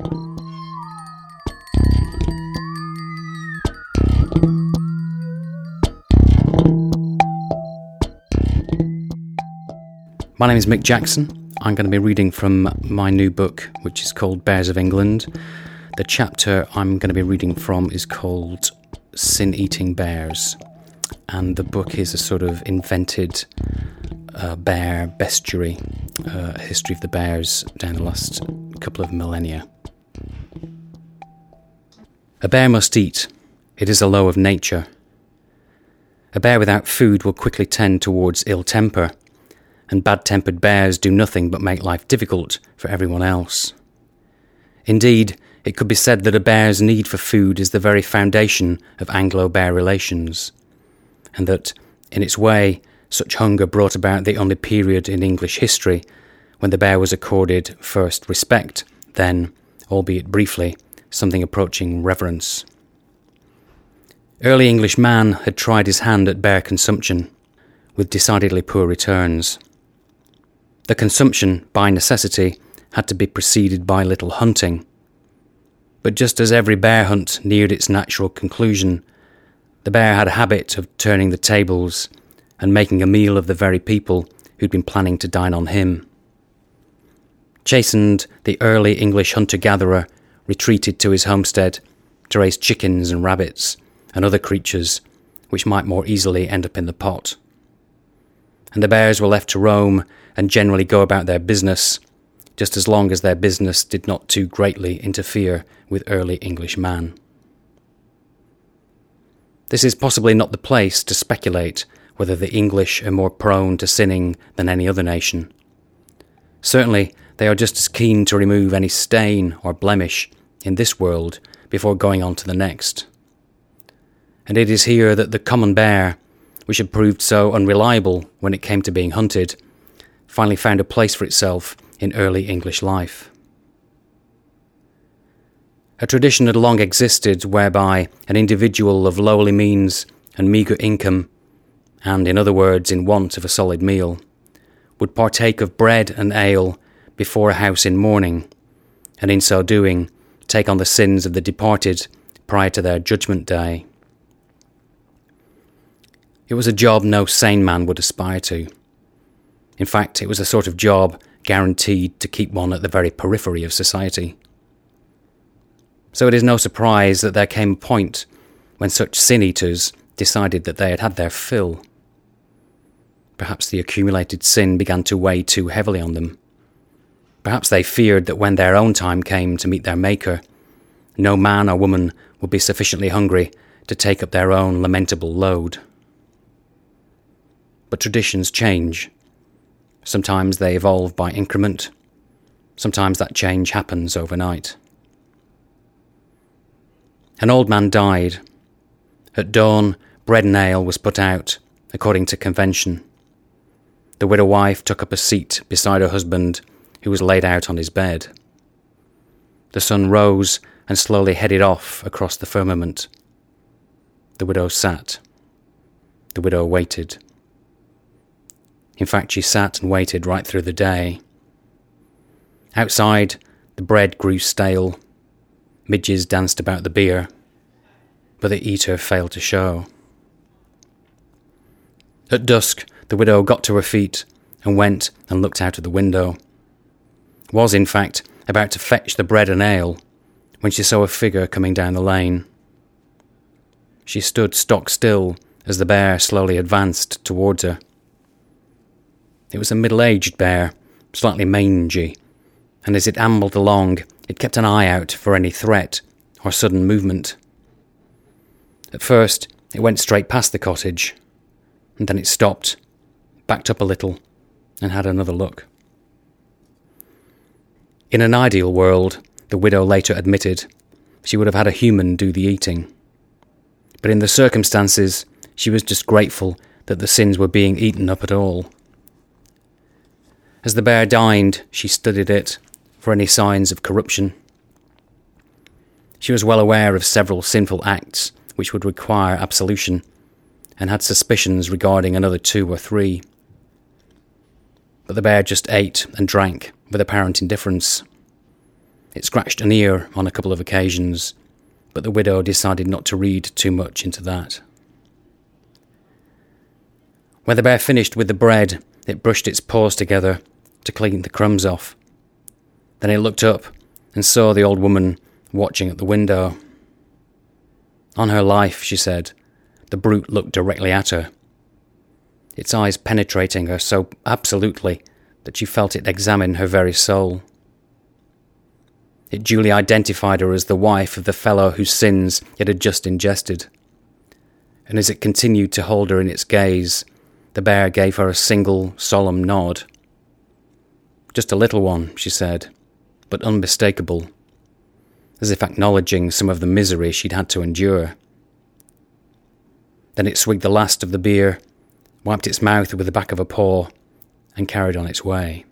My name is Mick Jackson. I'm going to be reading from my new book, which is called Bears of England. The chapter I'm going to be reading from is called Sin-Eating Bears. And the book is a sort of invented bear bestiary, history of the bears down the last couple of millennia. A bear must eat. It is a law of nature. A bear without food will quickly tend towards ill temper, and bad-tempered bears do nothing but make life difficult for everyone else. Indeed, it could be said that a bear's need for food is the very foundation of Anglo-bear relations, and that, in its way, such hunger brought about the only period in English history when the bear was accorded first respect, then, albeit briefly, something approaching reverence. Early English man had tried his hand at bear consumption, with decidedly poor returns. The consumption, by necessity, had to be preceded by little hunting. But just as every bear hunt neared its natural conclusion, the bear had a habit of turning the tables and making a meal of the very people who'd been planning to dine on him. Chastened, the early English hunter-gatherer retreated to his homestead to raise chickens and rabbits and other creatures which might more easily end up in the pot. And the bears were left to roam and generally go about their business, just as long as their business did not too greatly interfere with early English man. This is possibly not the place to speculate whether the English are more prone to sinning than any other nation. Certainly, they are just as keen to remove any stain or blemish in this world before going on to the next. And it is here that the common bear, which had proved so unreliable when it came to being hunted, finally found a place for itself in early English life. A tradition had long existed whereby an individual of lowly means and meagre income, and in other words in want of a solid meal, would partake of bread and ale before a house in mourning, and in so doing take on the sins of the departed prior to their judgment day. It was a job no sane man would aspire to. In fact, it was a sort of job guaranteed to keep one at the very periphery of society. So it is no surprise that there came a point when such sin-eaters decided that they had had their fill. Perhaps the accumulated sin began to weigh too heavily on them. Perhaps they feared that when their own time came to meet their Maker, no man or woman would be sufficiently hungry to take up their own lamentable load. But traditions change. Sometimes they evolve by increment. Sometimes that change happens overnight. An old man died. At dawn, bread and ale was put out, according to convention. The widow wife took up a seat beside her husband, who was laid out on his bed. The sun rose and slowly headed off across the firmament. The widow sat. The widow waited. In fact, she sat and waited right through the day. Outside, the bread grew stale. Midges danced about the beer, but the eater failed to show. At dusk, the widow got to her feet and went and looked out of the window. Was, in fact, about to fetch the bread and ale when she saw a figure coming down the lane. She stood stock still as the bear slowly advanced towards her. It was a middle-aged bear, slightly mangy, and as it ambled along, it kept an eye out for any threat or sudden movement. At first, it went straight past the cottage, and then it stopped, backed up a little, and had another look. In an ideal world, the widow later admitted, she would have had a human do the eating. But in the circumstances, she was just grateful that the sins were being eaten up at all. As the bear dined, she studied it for any signs of corruption. She was well aware of several sinful acts which would require absolution, and had suspicions regarding another 2 or 3. But the bear just ate and drank with apparent indifference. It scratched an ear on a couple of occasions, but the widow decided not to read too much into that. When the bear finished with the bread, it brushed its paws together to clean the crumbs off. Then it looked up and saw the old woman watching at the window. On her life, she said, the brute looked directly at her, its eyes penetrating her so absolutely that she felt it examine her very soul. It duly identified her as the wife of the fellow whose sins it had just ingested. And as it continued to hold her in its gaze, the bear gave her a single, solemn nod. Just a little one, she said, but unmistakable, as if acknowledging some of the misery she'd had to endure. Then it swigged the last of the beer, wiped its mouth with the back of a paw, and carried on its way.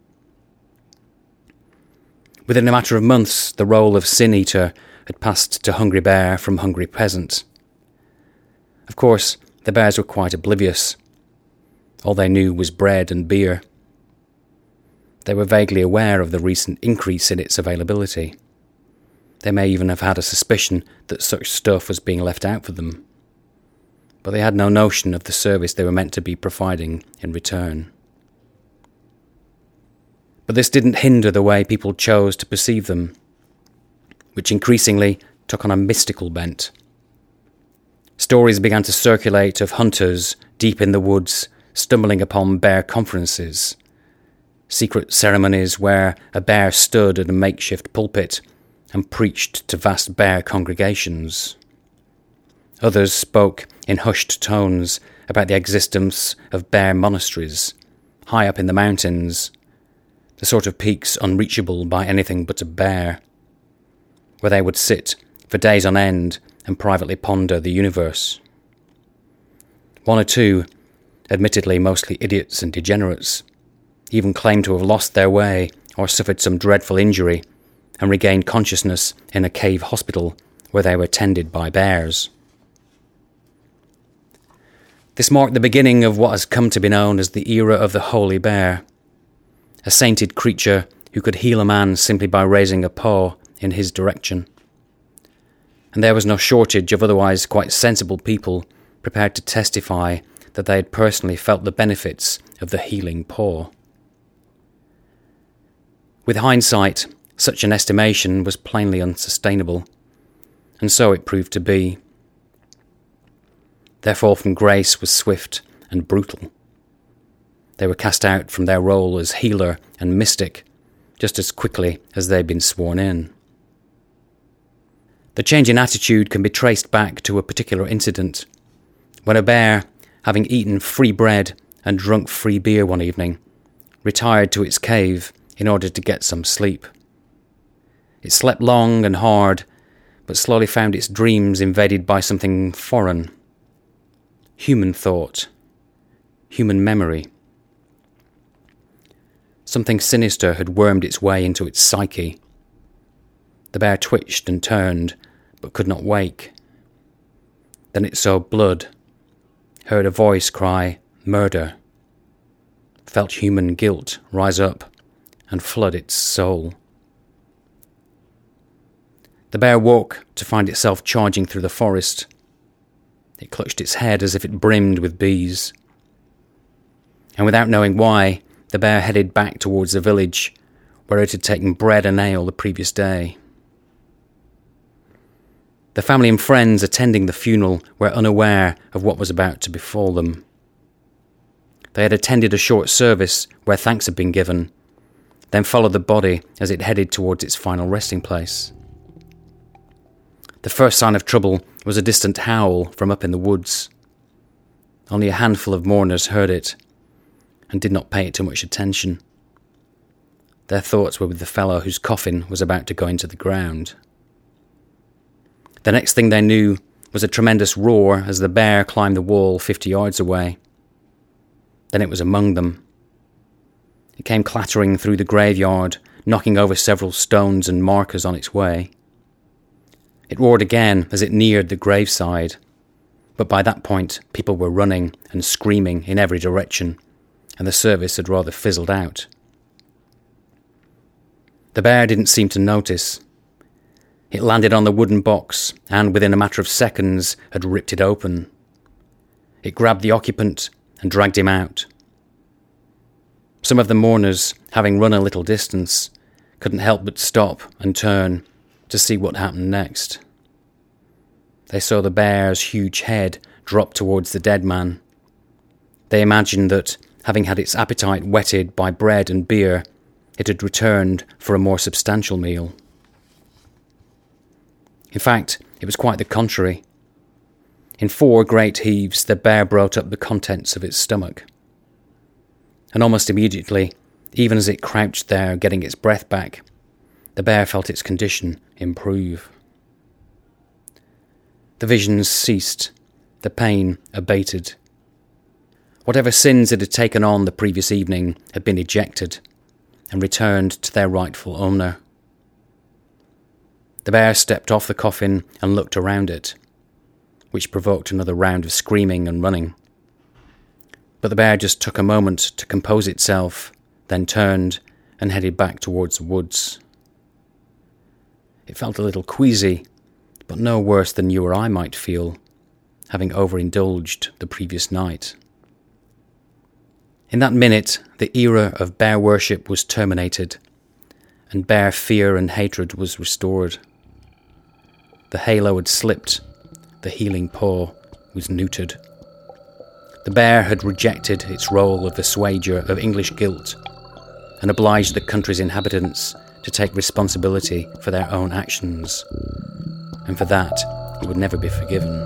Within a matter of months, the role of sin-eater had passed to hungry bear from hungry peasant. Of course, the bears were quite oblivious. All they knew was bread and beer. They were vaguely aware of the recent increase in its availability. They may even have had a suspicion that such stuff was being left out for them. But they had no notion of the service they were meant to be providing in return. But this didn't hinder the way people chose to perceive them, which increasingly took on a mystical bent. Stories began to circulate of hunters deep in the woods stumbling upon bear conferences, secret ceremonies where a bear stood at a makeshift pulpit and preached to vast bear congregations. Others spoke in hushed tones about the existence of bear monasteries, high up in the mountains, the sort of peaks unreachable by anything but a bear, where they would sit for days on end and privately ponder the universe. One or two, admittedly mostly idiots and degenerates, even claimed to have lost their way or suffered some dreadful injury and regained consciousness in a cave hospital where they were tended by bears. This marked the beginning of what has come to be known as the era of the holy bear, a sainted creature who could heal a man simply by raising a paw in his direction. And there was no shortage of otherwise quite sensible people prepared to testify that they had personally felt the benefits of the healing paw. With hindsight, such an estimation was plainly unsustainable, and so it proved to be. Their fall from grace was swift and brutal. They were cast out from their role as healer and mystic just as quickly as they'd been sworn in. The change in attitude can be traced back to a particular incident, when a bear, having eaten free bread and drunk free beer one evening, retired to its cave in order to get some sleep. It slept long and hard, but slowly found its dreams invaded by something foreign. Human thought, human memory. Something sinister had wormed its way into its psyche. The bear twitched and turned, but could not wake. Then it saw blood, heard a voice cry, "Murder," felt human guilt rise up and flood its soul. The bear woke to find itself charging through the forest. It clutched its head as if it brimmed with bees. And without knowing why, the bear headed back towards the village where it had taken bread and ale the previous day. The family and friends attending the funeral were unaware of what was about to befall them. They had attended a short service where thanks had been given, then followed the body as it headed towards its final resting place. The first sign of trouble was a distant howl from up in the woods. Only a handful of mourners heard it and did not pay it too much attention. Their thoughts were with the fellow whose coffin was about to go into the ground. The next thing they knew was a tremendous roar as the bear climbed the wall 50 yards away. Then it was among them. It came clattering through the graveyard, knocking over several stones and markers on its way. It roared again as it neared the graveside, but by that point people were running and screaming in every direction, and the service had rather fizzled out. The bear didn't seem to notice. It landed on the wooden box and within a matter of seconds had ripped it open. It grabbed the occupant and dragged him out. Some of the mourners, having run a little distance, couldn't help but stop and turn to see what happened next. They saw the bear's huge head drop towards the dead man. They imagined that, having had its appetite whetted by bread and beer, it had returned for a more substantial meal. In fact, it was quite the contrary. In 4 great heaves, the bear brought up the contents of its stomach. And almost immediately, even as it crouched there getting its breath back, the bear felt its condition improve. The visions ceased, the pain abated. Whatever sins it had taken on the previous evening had been ejected and returned to their rightful owner. The bear stepped off the coffin and looked around it, which provoked another round of screaming and running. But the bear just took a moment to compose itself, then turned and headed back towards the woods. It felt a little queasy, but no worse than you or I might feel, having overindulged the previous night. In that minute, the era of bear worship was terminated, and bear fear and hatred was restored. The halo had slipped, the healing paw was neutered. The bear had rejected its role of assuager of English guilt and obliged the country's inhabitants to take responsibility for their own actions, and for that he would never be forgiven.